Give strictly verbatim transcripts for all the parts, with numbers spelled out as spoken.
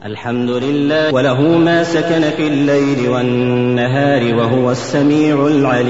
الحمد لله وله ما سكن في الليل والنهار وهو السميع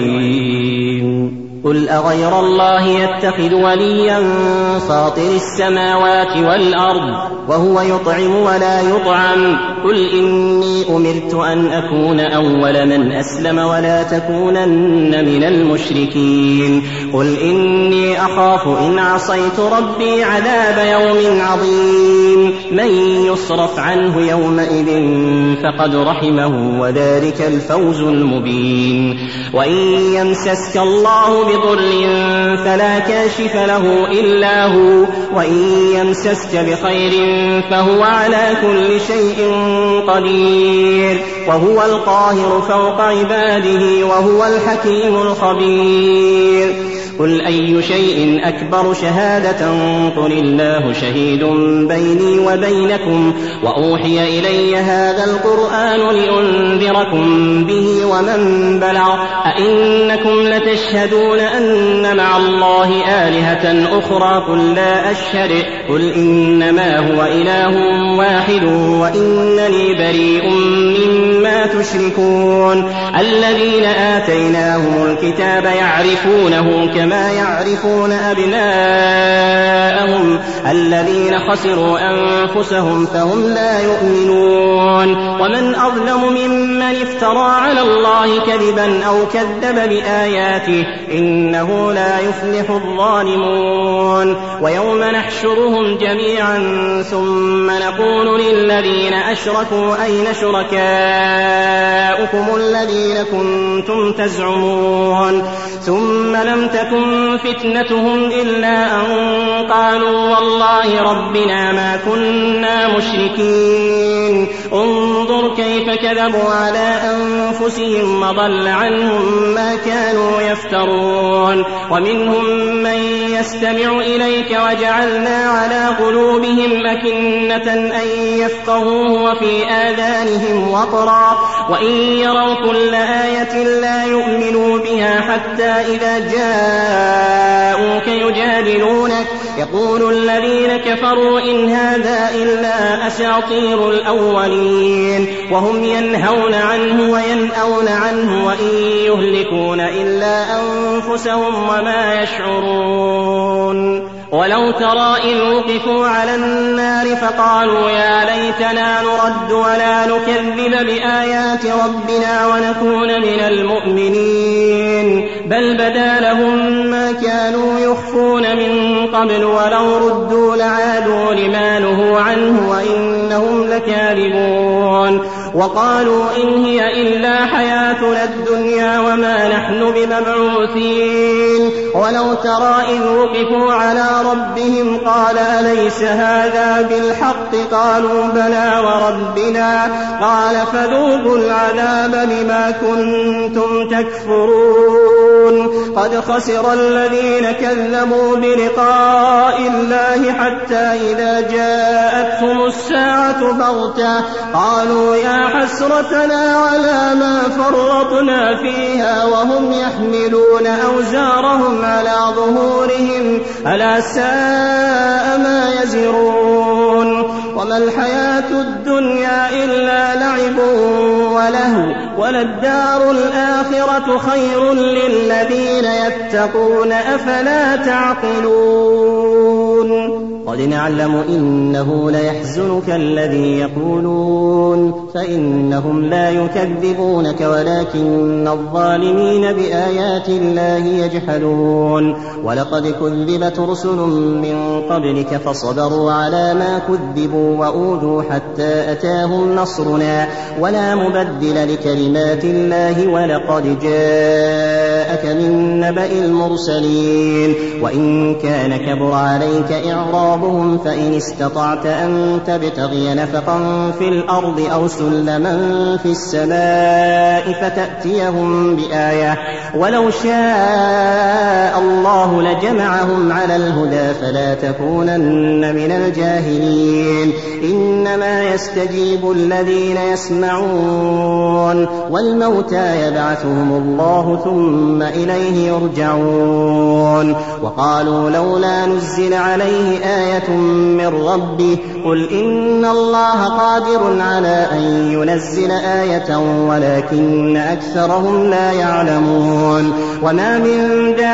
العليم. قل أغير الله يتخذ وليا فاطر السماوات والأرض وهو يطعم ولا يطعم قل إني أمرت أن أكون أول من أسلم ولا تكونن من المشركين. قل إني أخاف إن عصيت ربي عذاب يوم عظيم. من يصرف عنه يومئذ فقد رحمه وذلك الفوز المبين. وإن يمسسك الله بضر فلا كاشف له إلا هو وإن يمسسك بخير فهو على كل شيء قدير وهو القاهر فوق عباده وهو الحكيم الخبير. قل أي شيء أكبر شهادة قل الله شهيد بيني وبينكم وأوحي إلي هذا القرآن لأنذركم به ومن بلغ أئنكم لتشهدون أن مع الله آلهة أخرى قل لا أشهد قل إنما هو إله واحد وإنني بريء مما تشركون. الذين آتيناهم الكتاب يعرفونه كما يعرفون أبناءهم الذين خسروا أنفسهم فهم لا يؤمنون. ومن أظلم ممن افترى على الله كذبا أو كذب بآياته إنه لا يفلح الظالمون. ويوم نحشرهم جميعا ثم نقول للذين أشركوا أين شركاؤكم الذين كنتم تزعمون ثم لم تكن فتنتهم إلا أن قالوا والله ربنا ما كنا مشركين. انظر كيف كذبوا على أنفسهم وضل عنهم ما كانوا يفترون. ومنهم من يستمع إليك وجعلنا على قلوبهم أكنة أن يفقهوه وفي آذانهم وقرا وإن يروا كل آية لا يؤمنوا بها حتى إذا جاءوك يجادلونك يقول الذين كفروا إن هذا إلا أساطير الأولين وهم ينهون عنه وينأون عنه وإن يهلكون إلا أنفسهم وما يشعرون. ولو ترى إذ وقفوا على النار فقالوا يا ليتنا نرد ولا نكذب بآيات ربنا ونكون من المؤمنين بل بدا لهم ما كانوا يخفون من قبل ولو ردوا لعادوا لما نهوا عنه وإنهم لكاذبون. وقالوا إن هي إلا حياتنا الدنيا وما نحن بمبعوثين. ولو ترى إذ وقفوا على ربهم قال أليس هذا بالحق قالوا بلى وربنا قال فذوقوا العذاب بما كنتم تكفرون. قد خسر الذين كذبوا بلقاء الله حتى إذا جاءتهم الساعة بغتة قالوا يا حسرتنا على ما فرطنا فيها وهم يحملون أوزارهم على ظهورهم ألا ساء ما يزرون. وما الحياة الدنيا إلا لعب ولهو وللدار الآخرة خير للذين يتقون أفلا تعقلون. قد نعلم إنه ليحزنك الذي يقولون فإنهم لا يكذبونك ولكن الظالمين بآيات الله يجحدون. ولقد كذبت رسل من قبلك فصبروا على ما كذبوا وأوذوا حتى أتاهم نصرنا ولا مبدل لكلمات الله ولقد جاءك من نبأ المرسلين. وإن كان كبر عليك إعرابهم فإن استطعت أن تبتغي نفقا في الأرض أو سلما في السماء فتأتيهم بآية ولو شاء الله لجمعهم على الهدى فلا تكونن من الجاهلين. إنما يستجيب الذين يسمعون والموتى يبعثهم الله ثم إليه يرجعون. وقالوا لولا نزل عليه آية آية من ربه قل إن الله قادر على أن ينزل آية ولكن أكثرهم لا يعلمون وما من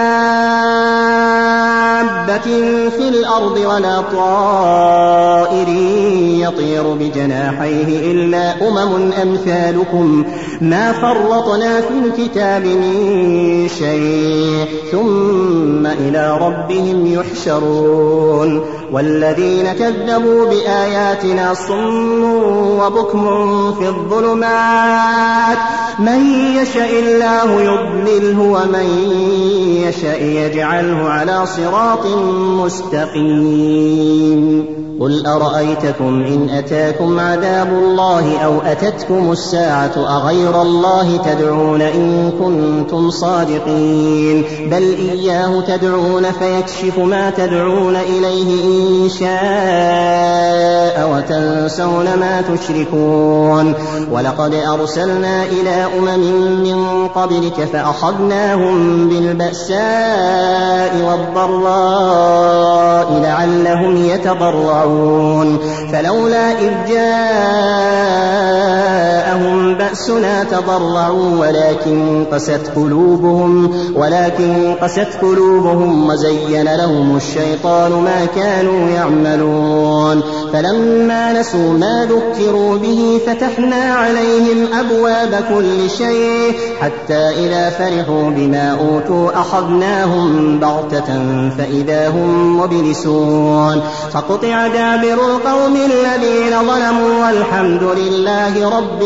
دابة في الأرض ولا طائر يطير بجناحيه إلا أمم أمثالكم ما فرطنا في الكتاب من شيء ثم إلى ربهم يحشرون والذين كذبوا بآياتنا صم وبكم في الظلمات من يشاء الله يضلله ومن يشاء يجعله على صراط مستقيم قل أرأيتكم إن أتاكم عذاب الله أو أتتكم الساعة أغير الله تدعون إن كنتم صادقين بل إياه تدعون فيكشف ما تدعون إليه إن شاء وتنسون ما تشركون ولقد أرسلنا إلى أمم من قبلك فأخذناهم بالبأساء والضراء لعلهم يتضرعون فلولا إذ جاءهم بأسنا تضرعوا ولكن قست قلوبهم ولكن قست قلوبهم وزين لهم الشيطان ما كانوا يعملون فلما نسوا ما ذكروا به فتحنا عليهم أبواب كل شيء حتى إذا فرحوا بما أوتوا أخذناهم بغتة فإذا هم مبلسون فقطع دابر القوم الذين ظلموا والحمد لله رب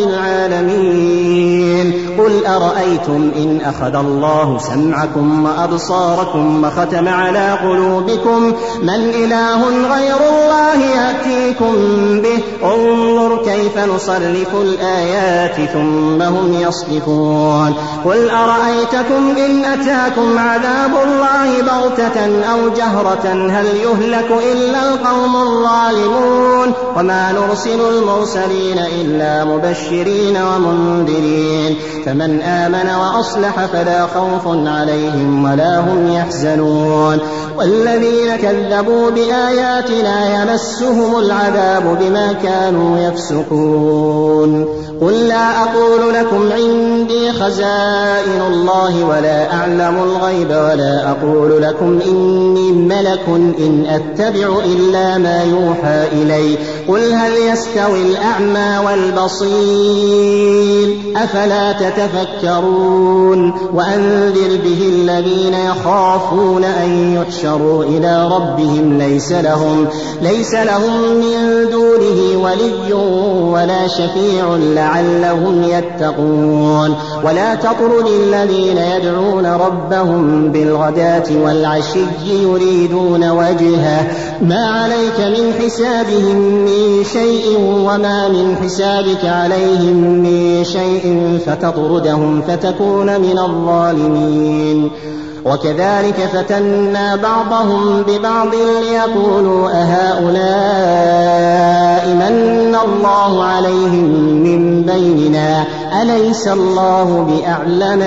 العالمين قل أرأيتم إن أخذ الله سمعكم وأبصاركم وختم على قلوبكم من إله غير الله يأتيكم به انظر كيف نصرف الآيات ثم هم يصدفون قل أرأيتكم إن أتاكم عذاب الله بغتة أو جهرة هل يهلك إلا القوم الظالمون وما نرسل المرسلين إلا مبشرين ومنذرين فمن آمن وأصلح فلا خوف عليهم ولا هم يحزنون والذين كذبوا بآياتنا يمسهم العذاب بما كانوا يفسقون قل لا أقول لكم عندي خزائن الله ولا أعلم الغيب ولا أقول لكم إني ملك إن أتبع إلا ما يوحى إلي قل هل يستوي الأعمى والبصير أفلا تتفكرون وأنذر به الذين يخافون أن يحشروا إلى ربهم ليس لهم, ليس لهم من دونه ولي ولا شفيع لعلهم يتقون ولا تطرد الذين يدعون ربهم بالغداة والعشي يريدون وجهه ما عليك من حسابهم من شيء وما من حسابك عليهم من شيء فتطردهم فتكون من الظالمين وكذلك فتنا بعضهم ببعض ليقولوا أهؤلاء من الله عليهم من بيننا أليس الله بأعلم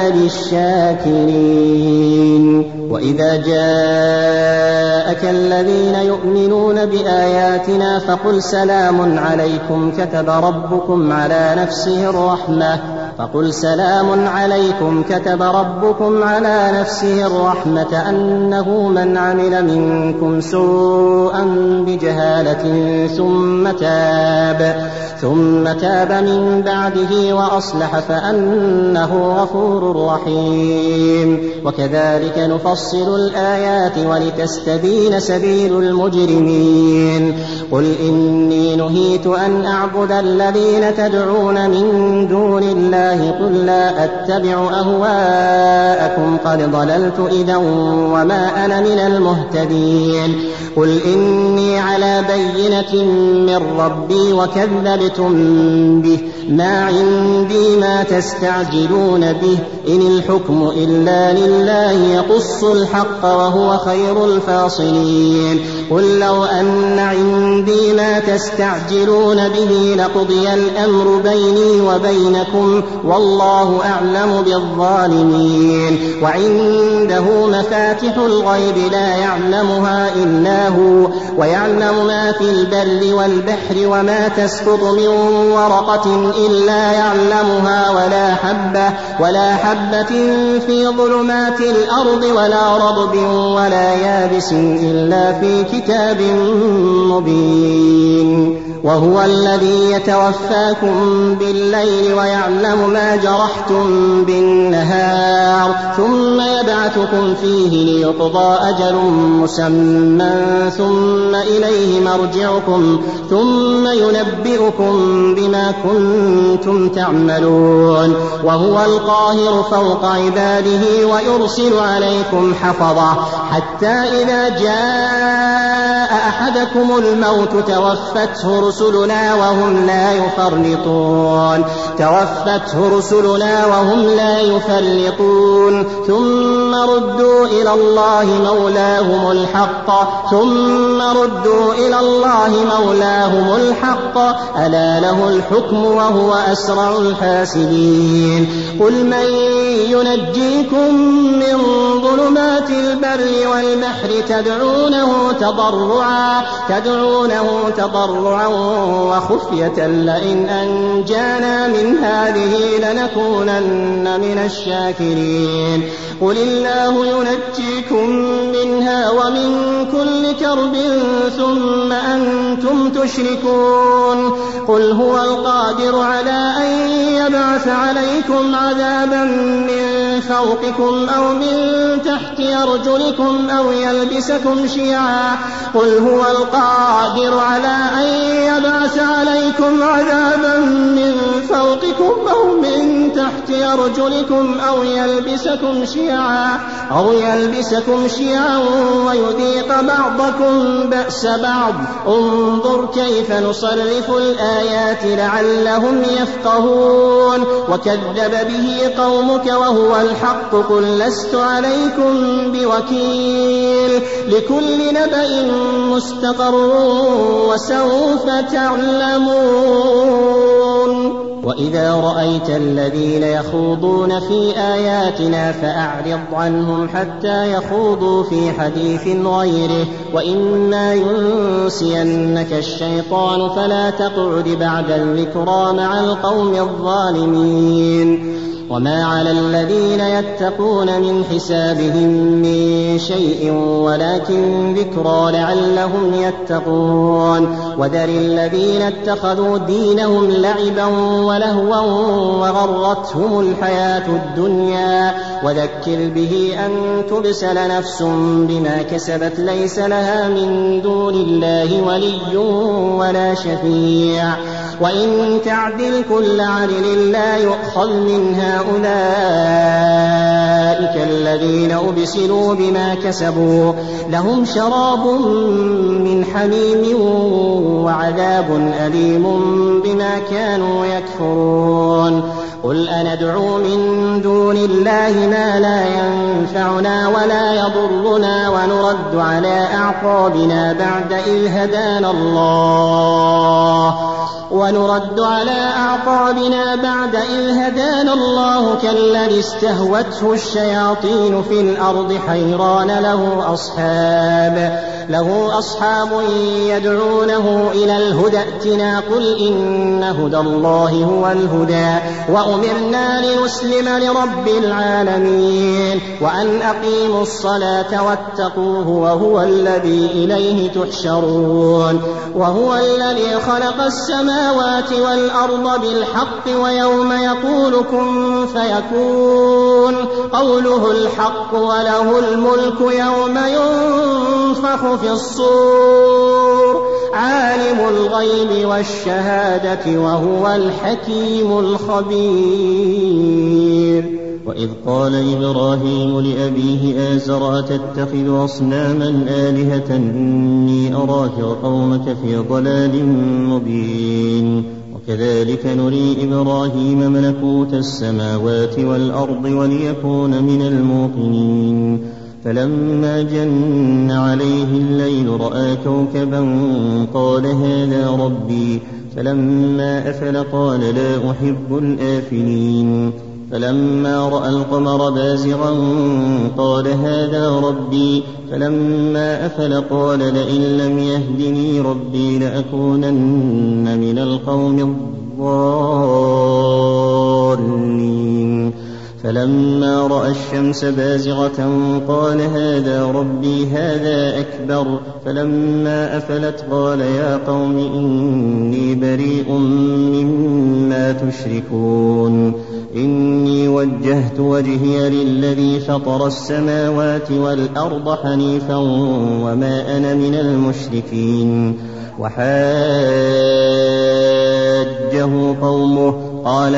بالشاكرين وإذا جاءك الذين يؤمنون بآياتنا فقل سلام عليكم كتب ربكم على نفسه الرحمة فقل سلام عليكم كتب ربكم على نفسه الرحمة أنه من عمل منكم سوءا بجهالة ثم تاب ثم تاب من بعده وأصلح فأنه غفور رحيم وكذلك نفصل الآيات ولتستبين سبيل المجرمين قل إني نهيت أن أعبد الذين تدعون من دون الله قل لا أتبع أهواءكم قد ضللت إذا وما أنا من المهتدين قل إني على بينة من ربي وكذبتم به ما عندي ما تستعجلون به إن الحكم إلا لله يقص الحق وهو خير الفاصلين قل لو أن عندي ما تستعجلون به لقضي الأمر بيني وبينكم والله أعلم بالظالمين. وعنده مفاتح الغيب لا يعلمها إلا هو ويعلم ما في البر والبحر وما تسقط من ورقة إلا يعلمها ولا حبة ولا حبة في ظلمات الأرض ولا رطب ولا يابس إلا في كتاب مبين. وهو الذي يتوفاكم بالليل ويعلم ما جرحتم بالنهار ثم يبعثكم فيه ليقضى أجل مسمى ثم إليه مرجعكم ثم ينبئكم بما كنتم تعملون. وهو القاهر فوق عباده ويرسل عليكم حفظة حتى إذا جاء أحدكم الموت توفته رسلنا وهم لا يفرطون توفته رسلنا وهم لا يفرطون ثم ردوا إلى الله مولاهم الحق ثم ردوا إلى الله مولاهم الحق ألا له الحكم وهو أسرع الحاسبين. قل من ينجيكم من ظلمات البر والبحر تدعونه تضرعا تدعونه تضرعا وخفية لئن أنجانا من هذه لنكونن من الشاكرين. قل الله ينجيكم منها ومن كل كرب ثم أنتم تشركون. قل هو القادر على أن يبعث عليكم عذابا من فوقكم أو من تحت أرجلكم أو يلبسكم شيعا قل هو القادر على أن يبعث عليكم عذابا من فوقكم أو من تحت أرجلكم أو يلبسكم شيعا أو يلبسكم شيعا ويذيق بعضكم بأس بعض. انظر كيف نصرف الآيات لعلهم يفقهون. وكذب به قومك وهو الحق قل لست عليكم بوكيل لكل نبأ مستقر وسوف تعلمون. وإذا رأيت الذين يخوضون في آياتنا فأعرض عنهم حتى يخوضوا في حديث غيره وإما ينسينك الشيطان فلا تقعد بعد الذكرى مع القوم الظالمين. وما على الذين يتقون من حسابهم من شيء ولكن ذكرى لعلهم يتقون. وذر الذين اتخذوا دينهم لعبا ولهوا وغرتهم الحياة الدنيا وذكر به أن تبسل نفس بما كسبت ليس لها من دون الله ولي ولا شفيع. وإن تعدل كل عدل لا يؤخذ منها أولئك الذين أبسلوا بما كسبوا لهم شراب من حميم وعذاب أليم بما كانوا يكفرون. قل أندعو من دون الله ما لا ينفعنا ولا يضرنا ونرد على أعقابنا بعد إذ هدانا الله ونرد على أعقابنا بعد إذ هدانا الله كالذي استهوته الشياطين في الأرض حيران له أصحاب له أصحاب يدعونه إلى الهدى ائتنا قل إن هدى الله هو الهدى وأمرنا لنسلم لرب العالمين وأن أقيموا الصلاة واتقوه وهو الذي إليه تحشرون. وهو الذي خلق السماوات والأرض بالحق ويوم يقول كن فيكون قوله الحق وله الملك يوم ينفخ في الصور عالم الغيب والشهادة وهو الحكيم الخبير. وإذ قال إبراهيم لأبيه آزر أتتخذ أصناما آلهة إني أراك وقومك في ضلال مبين. وكذلك نري إبراهيم ملكوت السماوات والأرض وليكون من الموقنين. فلما جن عليه الليل رأى كوكبا قال هذا ربي فلما أفل قال لا أحب الآفلين فلما رأى القمر بازغا قال هذا ربي فلما أفل قال لئن لم يهدني ربي لأكونن من القوم الضالين فلما رأى الشمس بازغة قال هذا ربي هذا أكبر فلما أفلت قال يا قوم إني بريء مما تشركون إني وجهت وجهي للذي فطر السماوات والأرض حنيفا وما أنا من المشركين وحاجه قومه قال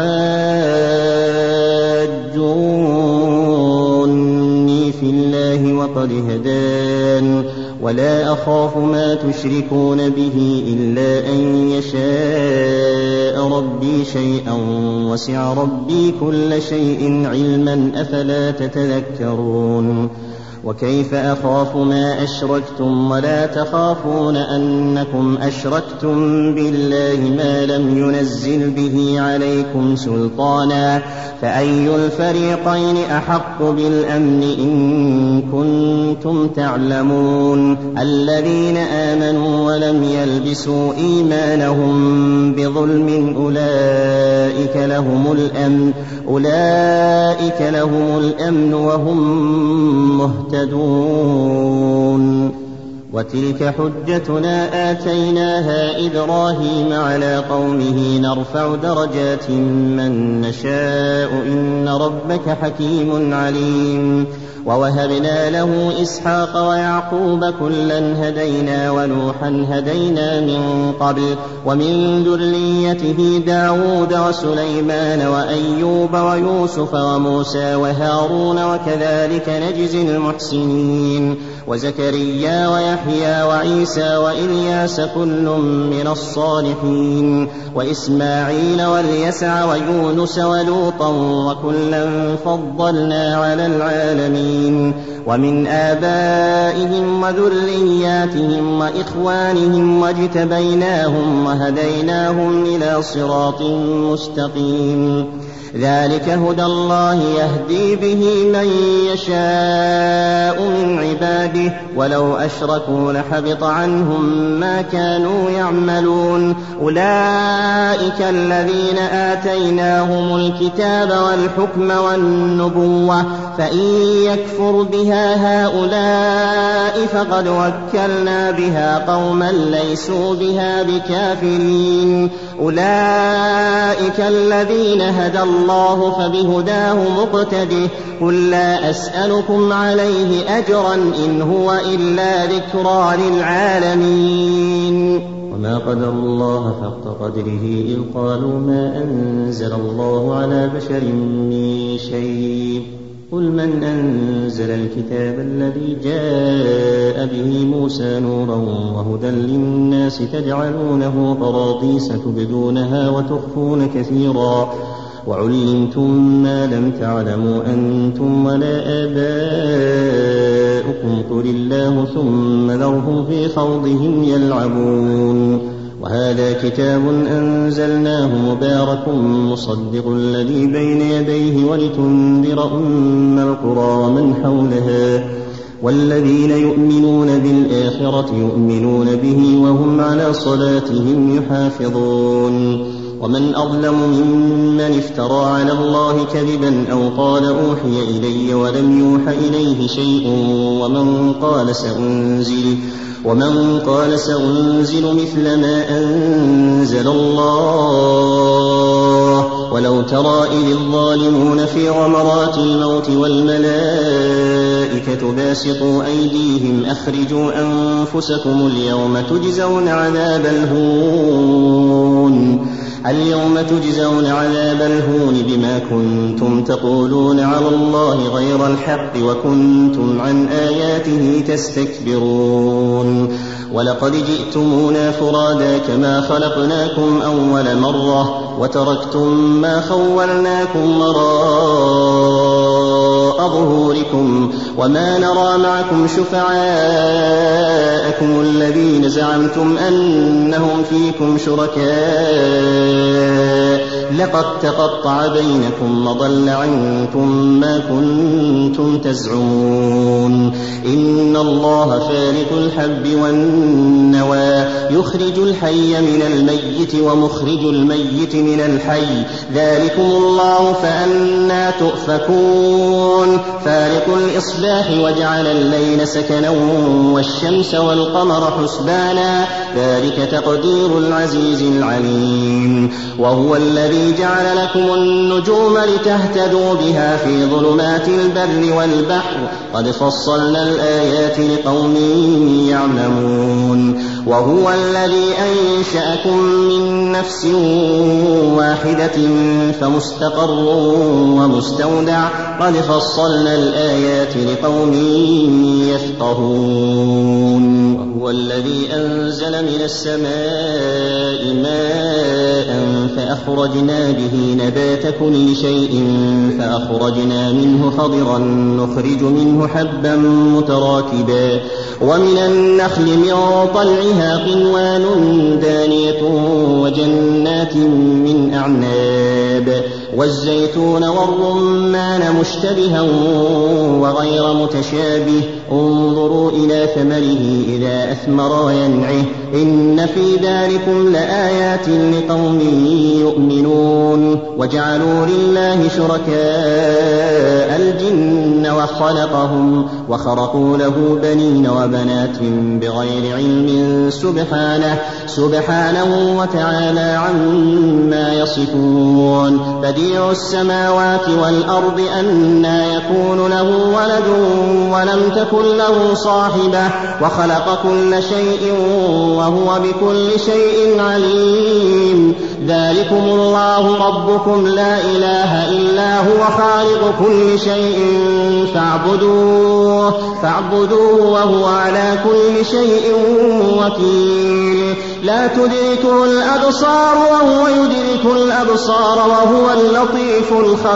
أتحاجوني في الله وقد هدان ولا أخاف ما تشركون به إلا أن يشاء ربي شيئا وسع ربي كل شيء علما أفلا تتذكرون وكيف أخاف ما أشركتم ولا تخافون أنكم أشركتم بالله ما لم ينزل به عليكم سلطانا فأي الفريقين أحق بالأمن إن كنتم تعلمون الذين آمنوا ولم يلبسوا إيمانهم بظلم أولئك لهم الأمن أولئك لهم الأمن وهم مهتدون وتلك حجتنا آتيناها إبراهيم على قومه نرفع درجات من نشاء إن ربك حكيم عليم ووهبنا له إسحاق ويعقوب كلا هدينا ونوحا هدينا من قبل ومن ذريته داود وسليمان وأيوب ويوسف وموسى وهارون وكذلك نجزي المحسنين وزكريا ويحيى وعيسى وإلياس كل من الصالحين وإسماعيل واليسع ويونس ولوطا وكلا فضلنا على العالمين ومن آبائهم وذرياتهم وإخوانهم واجتبيناهم وهديناهم إلى صراط مستقيم ذلك هدى الله يهدي به من يشاء من عباده ولو أشركوا لحبط عنهم ما كانوا يعملون أولئك الذين آتيناهم الكتاب والحكم والنبوة فإن يكفر بها هؤلاء فقد وكلنا بها قوما ليسوا بها بكافرين أولئك الذين هدى الله فبهداه مقتده قل لا أسألكم عليه أجرا إن هو إلا ذكرى للعالمين وما قدر الله حق قدره إذ قالوا ما أنزل الله على بشر من شيء قل من أنزل الكتاب الذي جاء به موسى نورا وهدى للناس تجعلونه قراطيس تبدونها وتخفون كثيرا وعلمتم ما لم تعلموا أنتم ولا آباؤكم قل الله ثم ذرهم في خوضهم يلعبون وهذا كتاب أنزلناه مبارك مصدق الذي بين يديه ولتنذر أم القرى ومن حولها والذين يؤمنون بالآخرة يؤمنون به وهم على صلاتهم يحافظون ومن أظلم ممن افترى على الله كذبا أو قال أوحي إلي ولم يوح إليه شيء ومن قال سأنزل ومن قال سأنزل مثل ما أنزل الله ولو ترى إذ الظالمون في غمرات الموت والملائكة باسطوا أيديهم أخرجوا أنفسكم اليوم تجزون عذاب الهون اليوم تجزون عذاب الهون بما كنتم تقولون على الله غير الحق وكنتم عن آياته تستكبرون ولقد جئتمونا فرادا كما خلقناكم أول مرة وتركتم ما خولناكم وراء ظهوركم وما نرى معكم شفعاءكم الذين زعمتم أنهم فيكم شركاء لقد تقطع بينكم وضل عنكم ما كنتم تزعمون إن الله فالق الحب والنوى يخرج الحي من الميت ومخرج الميت من الحي ذلكم الله فأنى تؤفكون فالق الإصباح وجعل الليل سكنا والشمس والقمر حسبانا ذلك تقدير العزيز العليم وهو الذي جعل لكم النجوم لتهتدوا بها في ظلمات البر والبحر قد فصلنا الآيات لقوم يعلمون وهو الذي أنشأكم من نفس واحدة فمستقر ومستودع قد فصلنا الآيات لقوم يفقهون وهو الذي أنزل من السماء ماء فأخرجنا به نبات كل شيء فأخرجنا منه خضرا نخرج منه حبا متراكبا ومن النخل من طلعها قنوان دانية وجنات من أعناب والزيتون والرمان مشتبها وغير متشابه انظروا إلى ثمره إذا أثمر وينعه إن في ذلكم لآيات لقوم يؤمنون وجعلوا لله شركاء الجن وخلقهم وخرقوا له بنين وبنات بغير علم سبحانه سبحانه وتعالى عما يصفون بديع السماوات والأرض أنى يكون له ولد ولم تكن له صاحبة وخلق كل شيء وهو بكل شيء عليم ذلكم الله ربكم لا إله إلا هو خالق كل شيء فاعبدوه فاعبدوه وهو على كل شيء وكيل لا تدركه الأبصار وهو يدرك الأبصار وهو اللطيف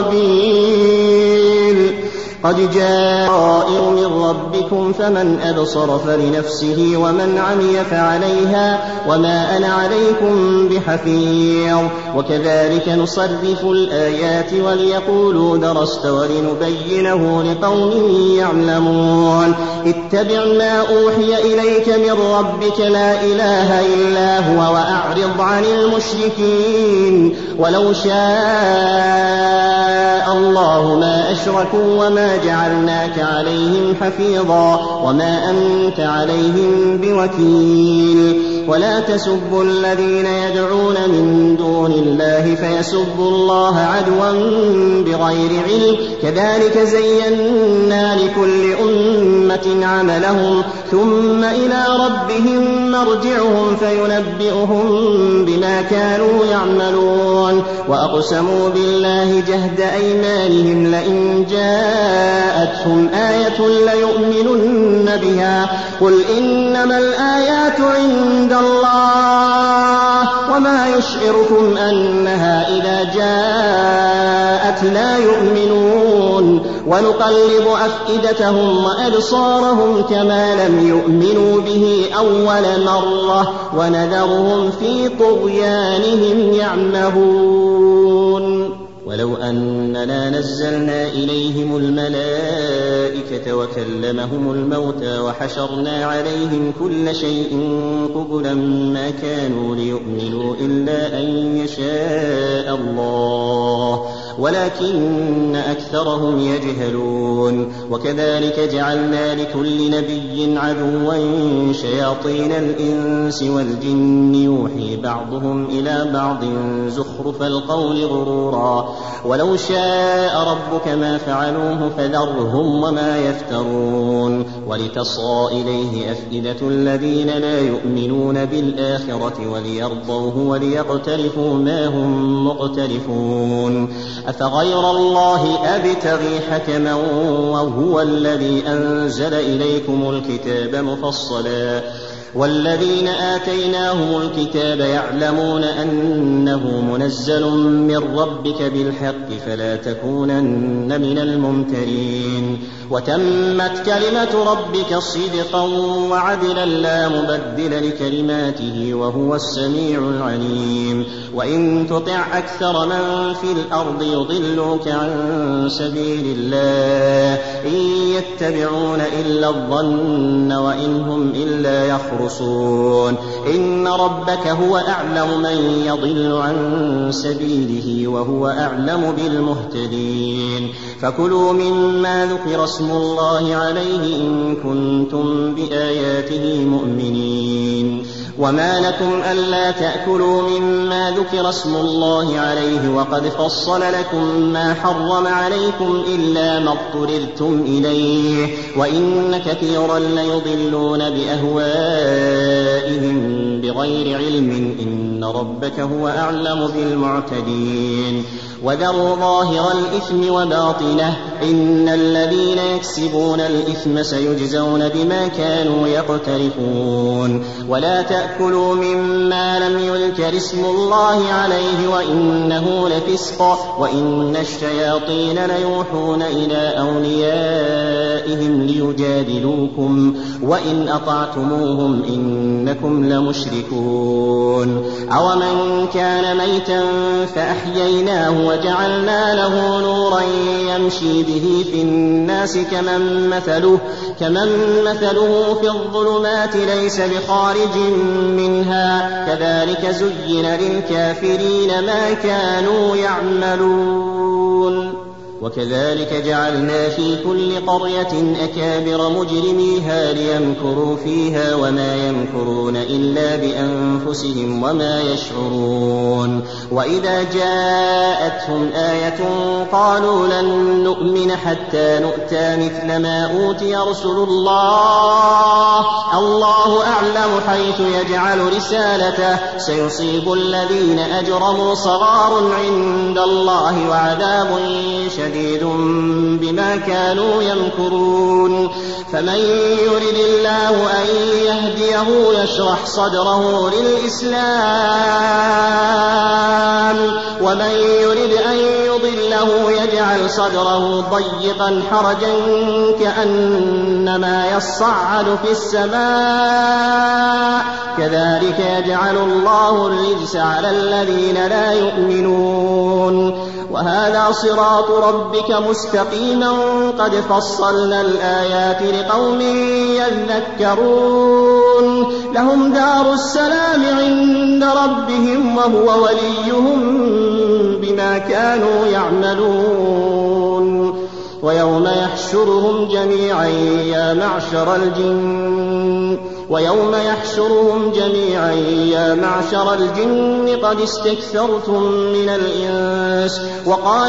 الخبير قد جاء من ربكم فمن أبصر فلنفسه ومن عمي فعليها وما أنا عليكم بحفيظ وكذلك نصرف الآيات وليقولوا درست ولنبينه لقوم يعلمون اتبع ما أوحي إليك من ربك لا إله إلا هو وأعرض عن المشركين ولو شاء الله ما أشركوا وما جعلناك عليهم حفيظا وما أنت عليهم بوكيل ولا تسبوا الذين يدعون من دون الله فيسبوا الله عدوا بغير علم كذلك زينا لكل أمة عملهم ثم إلى ربهم مرجعهم فينبئهم بما كانوا يعملون وأقسموا بالله جهد أيمانهم لئن جاءتهم آية ليؤمنن بها قل إنما الآيات عند الله وما يشعركم أنها إذا جاءت لا يؤمنون ونقلب أفئدتهم وأبصارهم كما لم يؤمنوا به أول مرة ونذرهم في طغيانهم يعمهون ولو أننا نزلنا إليهم الملائكة وكلمهم الموتى وحشرنا عليهم كل شيء قبلا ما كانوا ليؤمنوا إلا أن يشاء الله ولكن أكثرهم يجهلون وكذلك جعلنا لكل نبي عدوا شياطين الإنس والجن يوحي بعضهم إلى بعض زخرف القول غرورا ولو شاء ربك ما فعلوه فذرهم وما يفترون ولتصغى إليه أفئدة الذين لا يؤمنون بالآخرة وليرضوه وليقترفوا ما هم مقترفون أفغير الله أبتغي حكما وهو الذي أنزل إليكم الكتاب مفصلا والذين آتيناهم الكتاب يعلمون أنه منزل من ربك بالحق فلا تكونن من الممترين وتمت كلمة ربك صدقا وعدلا لا مبدل لكلماته وهو السميع العليم وإن تطع أكثر من في الأرض يضلوك عن سبيل الله إن يتبعون إلا الظن وإن هم إلا يخرصون إن ربك هو أعلم من يضل عن سبيله وهو أعلم بالمهتدين فكلوا مما ذكر اسم الله عليه إن كنتم بآياته مؤمنين وما لكم ألا تأكلوا مما ذكر اسم الله عليه وقد فصل لكم ما حرم عليكم إلا ما اضطررتم إليه وإن كثيرا ليضلون بأهوائهم بغير علم إن ربك هو أعلم بالمعتدين وذروا ظاهر الإثم وباطنه إن الذين يكسبون الإثم سيجزون بما كانوا يقترفون ولا تأكلوا مما لم يذكر اسم الله عليه وإنه لفسق وإن الشياطين ليوحون إلى أوليائهم ليجادلوكم وإن أطعتموهم إنكم لمشركون أومن كان ميتا فأحييناه وجعلنا له نورا يمشي به في الناس كمن مثله, كمن مثله في الظلمات ليس بخارج منها كذلك زين للكافرين ما كانوا يعملون وكذلك جعلنا في كل قرية أكابر مجرميها ليمكروا فيها وما يمكرون إلا بأنفسهم وما يشعرون وإذا جاءتهم آية قالوا لن نؤمن حتى نؤتى مثل ما أوتي رسل الله الله أعلم حيث يجعل رسالته سيصيب الذين أجرموا صغار عند الله وعذاب شديد بما كانوا يمكرون فمن يرد الله أن يهديه يشرح صدره للإسلام ومن يرد أن يضله يجعل صدره ضيقا حرجا كأنما يصعد في السماء كذلك يجعل الله الرجس على الذين لا يؤمنون وهذا صراط ربك مستقيما قد فصلنا الآيات لقوم يذكرون لهم دار السلام عند ربهم وهو وليهم بما كانوا يعملون ويوم يحشرهم جميعا يا معشر الجن ويوم يحشرهم جميعا يا معشر الجن قد استكثرتم من الإنس وقال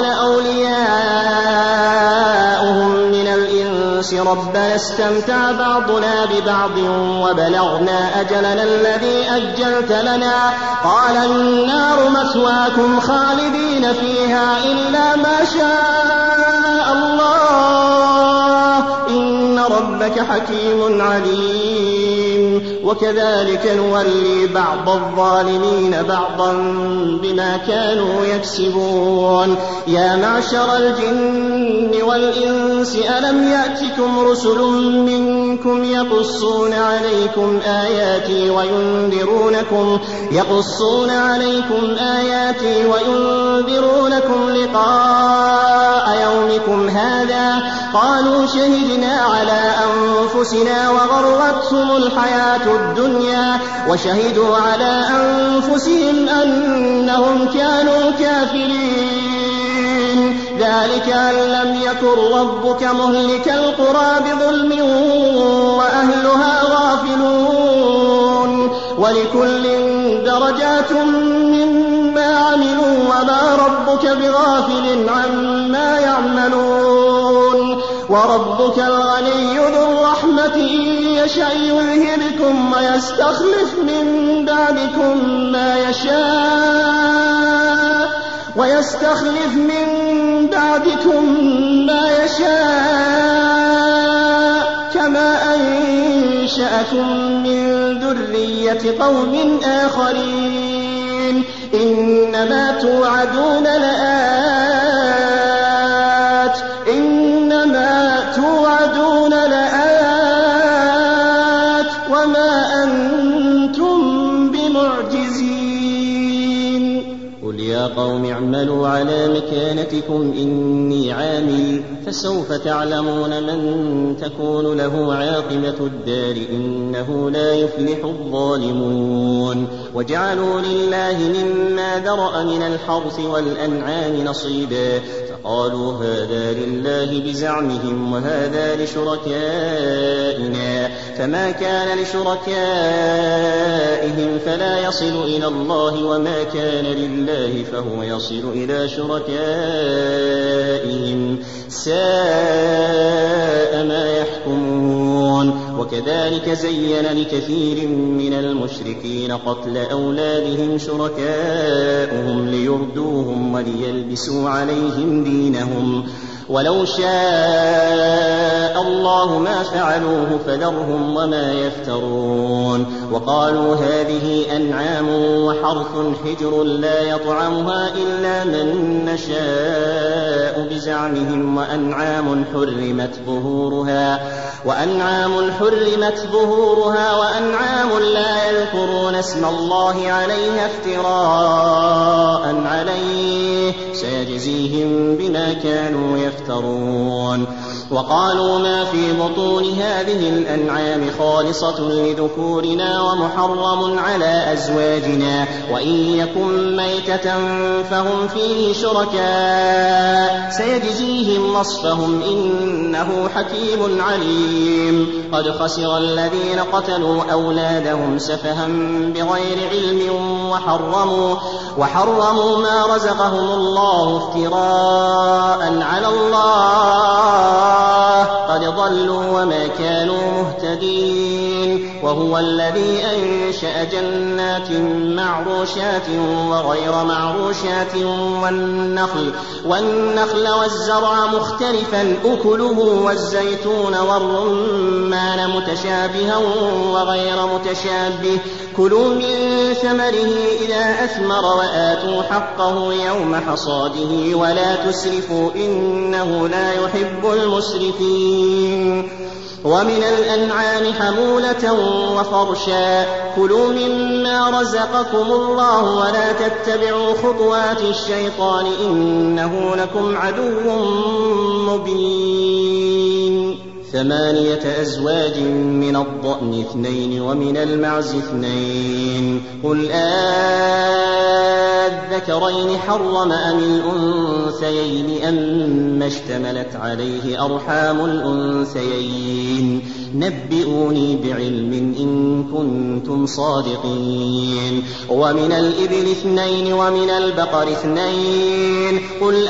أولياؤهم من الإنس ربنا استمتع بعضنا ببعض وبلغنا أجلنا الذي أجلت لنا قال النار مثواكم خالدين فيها إلا ما شاء الله إن ربك حكيم عليم وكذلك نولي بعض الظالمين بعضا بما كانوا يكسبون يا معشر الجن والإنس ألم يأتكم رسل منكم يقصون عليكم آياتي وينذرونكم يقصون عليكم آياتي وينذرونكم لقاء يومكم هذا قالوا شهدنا على أنفسنا وغرتهم الحياة الدنيا وشهدوا على أنفسهم أنهم كانوا كافرين ذلك أن لم يكن ربك مهلك القرى بظلم وأهلها غافلون ولكل درجات مما عملوا وما ربك بغافل عما يعملون وربك الغني ذو الرحمة إن يشأ يذهبكم ويستخلف من بعدكم ما يشاء ويستخلف من بعدكم ما يشاء كما أنشأكم من ذرية قوم آخرين إنما توعدون لآت إنما توعدون لآت وما أنتم بمعجزين قل يا قوم اعملوا على مكانتكم إني عامل فسوف تعلمون من تكون له عاقبة الدار إنه لا يفلح الظالمون وجعلوا لله مما ذرأ من الحرث والأنعام نصيبا فقالوا هذا لله بزعمهم وهذا لشركائنا فما كان لشركائهم فلا يصل إلى الله وما كان لله فهو يصل إلى شركائهم ساء ما يحكمون وكذلك زين لكثير من المشركين قتل أولادهم شركاؤهم ليردوهم وليلبسوا عليهم دينهم ولو شاء الله ما فعلوه فذرهم وما يفترون وقالوا هذه أنعام وحرث حجر لا يطعمها إلا من نشاء بزعمهم وأنعام حرمت ظهورها وأنعام حرمت ظهورها وأنعام لا يذكرون اسم الله عليها افتراء عليه سيجزيهم بما كانوا يفترون وقالوا ما في بطون هذه الأنعام خالصة لذكورنا ومحرم على أزواجنا وإن يكن ميتة فهم فيه شركاء سيجزيهم وصفهم إنه حكيم عليم قد خسر الذين قتلوا أولادهم سفها بغير علم وحرموا, وحرموا ما رزقهم الله افتراء على الله قد ضلوا وما كانوا مهتدين وهو الذي أنشأ جنات معروشات وغير معروشات والنخل, والنخل والزرع مختلفا أكله والزيتون والرمان متشابها وغير متشابه كلوا من ثمره إذا أثمر وآتوا حقه يوم حصاده ولا تسرفوا إنه لا يحب المسرفين ومن الأنعام حمولة وفرشا كلوا مما رزقكم الله ولا تتبعوا خطوات الشيطان إنه لكم عدو مبين ثمانية أزواج من الضأن اثنين ومن المعز اثنين قل آذكرين حرم أم الأنثيين أم اشتملت عليه أرحام الأنثيين نبئوني بعلم إن كنتم صادقين ومن الإبل اثنين ومن البقر اثنين قل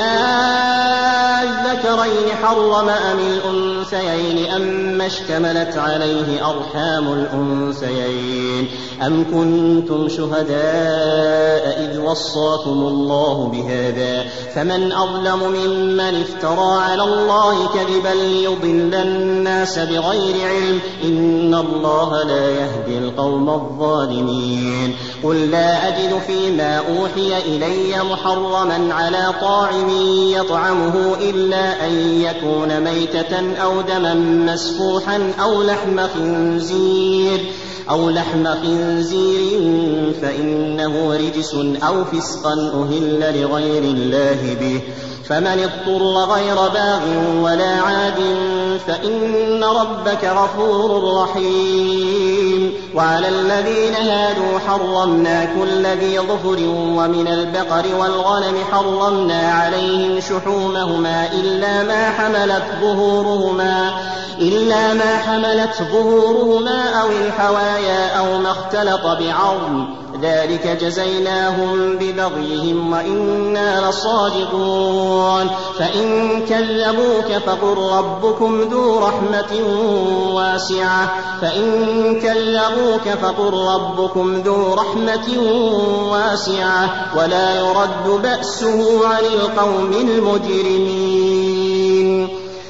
آذكرين حرم أم الأنثيين أم اشتملت عليه أرحام الأنثيين أم كنتم شهداء إذ وصاكم الله بهذا فمن أظلم ممن افترى على الله كذبا ليضل الناس بغير علم إن الله لا يهدي القوم الظالمين قل لا أجد فيما أوحي إلي محرما على طاعم يطعمه إلا أن يكون ميتة أو دما مسفوحا أو لحم خنزير أو لحم خنزير فإنه رجس أو فسقا أهل لغير الله به فمن اضطر غير باغ ولا عاد فإن ربك غفور رحيم وعلى الذين هادوا حرمنا كل ذي ظفر ومن البقر والغنم حرمنا عليهم شحومهما إلا ما حملت ظهورهما إلا ما حملت ظهورهما أو الحوايا أو ما اختلط بعظم ذلك جزيناهم ببغيهم وإنا لصادقون فإن كذبوك فقل ربكم ذو رحمة واسعة فإن كذبوك فقل ربكم ذو رحمة واسعة ولا يرد بأسه عن القوم المجرمين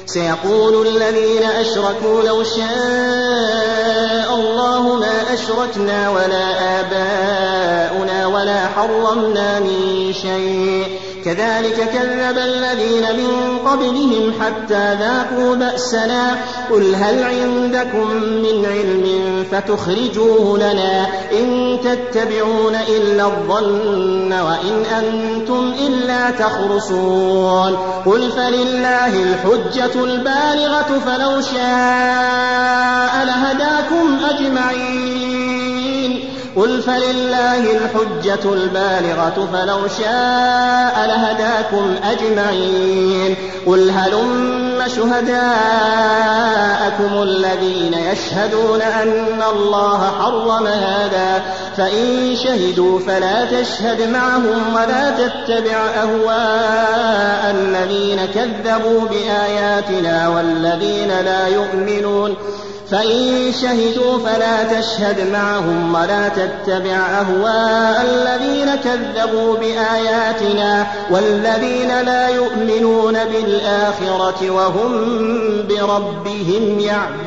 سيقول الذين أشركوا لو شاء الله ما أشركنا ولا آباؤنا ولا حرمنا من شيء كذلك كذب الذين من قبلهم حتى ذاقوا بأسنا قل هل عندكم من علم فتخرجوه لنا إن تتبعون إلا الظن وإن أنتم إلا تخرصون قل فلله الحجة البالغة فلو شاء لهداكم أجمعين قل فلله الحجة البالغة فلو شاء لهداكم أجمعين قل هلم شهداءكم الذين يشهدون أن الله حرم هذا فإن شهدوا فلا تشهد معهم ولا تتبع أهواء الذين كذبوا بآياتنا والذين لا يؤمنون فإن شهدوا فلا تشهد معهم ولا تتبع أهواء الذين كذبوا بآياتنا والذين لا يؤمنون بالآخرة وهم بربهم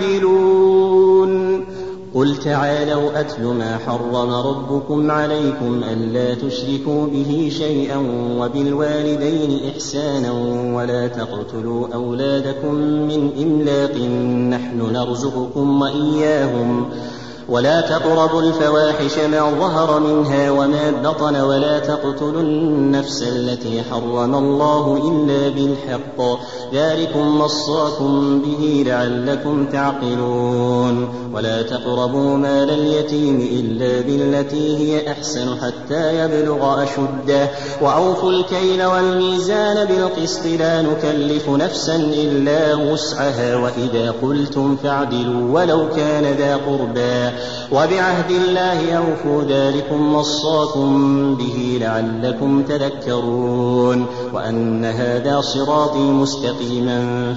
يعدلون قل تعالوا أتل ما حرم ربكم عليكم ألا تشركوا به شيئا وبالوالدين إحسانا ولا تقتلوا أولادكم من إملاق نحن نرزقكم وإياهم ولا تقربوا الفواحش ما ظهر منها وما بطن ولا تقتلوا النفس التي حرم الله إلا بالحق ذلكم وصاكم به لعلكم تعقلون ولا تقربوا مال اليتيم إلا بالتي هي أحسن حتى يبلغ أشده وأوفوا الكيل والميزان بالقسط لا نكلف نفسا إلا وسعها وإذا قلتم فاعدلوا ولو كان ذا قربى وبعهد الله أوفوا ذلكم وصاكم به لعلكم تذكرون وأن هذا صراطي مستقيما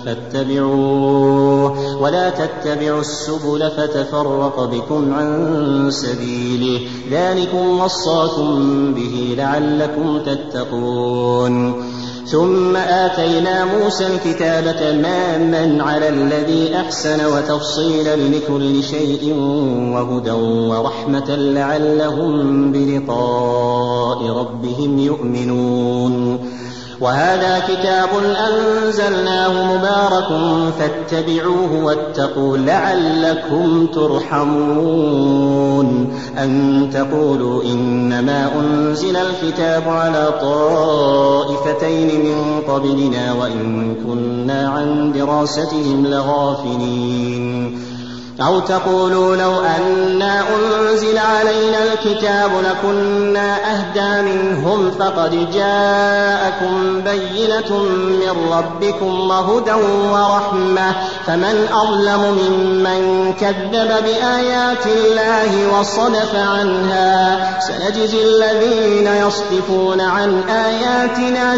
فاتبعوه ولا تتبعوا السبل فتفرق بكم عن سبيله ذلكم وصاكم به لعلكم تتقون ثم آتينا موسى الكتاب تماما على الذي أحسن وتفصيلا لكل شيء وهدى ورحمة لعلهم بلقاء ربهم يؤمنون وهذا كتاب أنزلناه مبارك فاتبعوه واتقوا لعلكم ترحمون أن تقولوا إنما أنزل الكتاب على طائفتين من قبلنا وإن كنا عن دراستهم لغافلين أو تقولوا لو أنا أنزل علينا الكتاب لكنا أهدى منهم فقد جاءكم بينة من ربكم وهدى ورحمة فمن أظلم ممن كذب بآيات الله وصدف عنها سنجزي الذين يصدفون عن آياتنا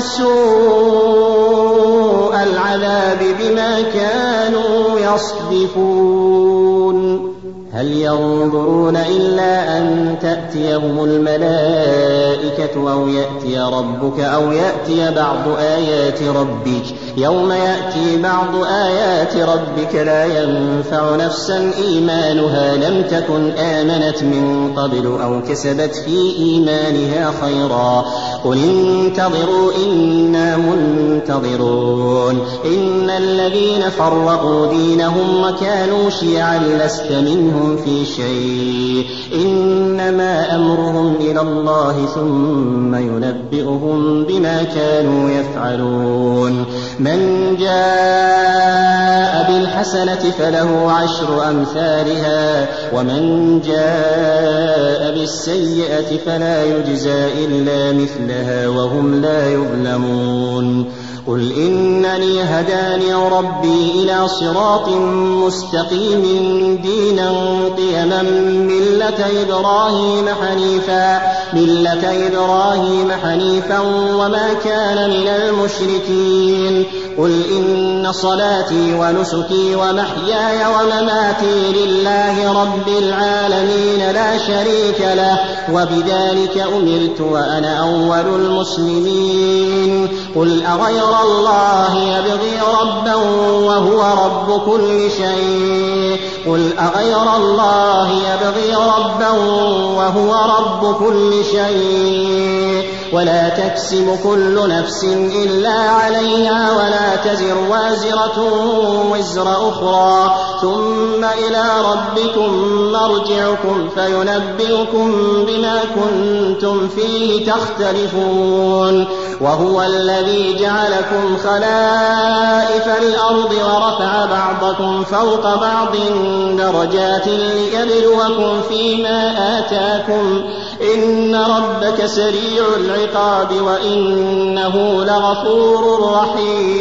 سوء العذاب بما كانوا يصدفون هل ينظرون إلا أن تأتيهم الملائكة أو يأتي ربك أو يأتي بعض آيات ربك يوم يأتي بعض آيات ربك لا ينفع نفسا إيمانها لم تكن آمنت من قبل أو كسبت في إيمانها خيرا قل انتظروا إنا منتظرون إن الذين فرقوا دينهم وكانوا شيعا لست منهم في شيء إنما أمرهم إلى الله ثم ينبئهم بما كانوا يفعلون من جاء بالحسنة فله عشر أمثالها ومن جاء بالسيئة فلا يجزى إلا مثلها وهم لا يظلمون قل إنني هداني ربي إلى صراط مستقيم دينا قيما ملة إبراهيم حنيفا ملة إبراهيم حنيفا وما كان من المشركين قل إن صلاتي ونسكي ومحياي ومماتي لله رب العالمين لا شريك له وبذلك أمرت وأنا أول المسلمين قل أغير الله يبغي ربا وهو رب كل شيء قل أغير الله يبغي ربا وهو رب كل شيء ولا تكسب كل نفس إلا عليها ولا تزر وازرة وزر أخرى ثم إلى ربكم مرجعكم فينبئكم بما كنتم فيه تختلفون وهو الذي جعلكم خلائف الأرض ورفع بعضكم فوق بعض درجات ليبلوكم فيما آتاكم إن ربك سريع العقاب وإنه لغفور رحيم.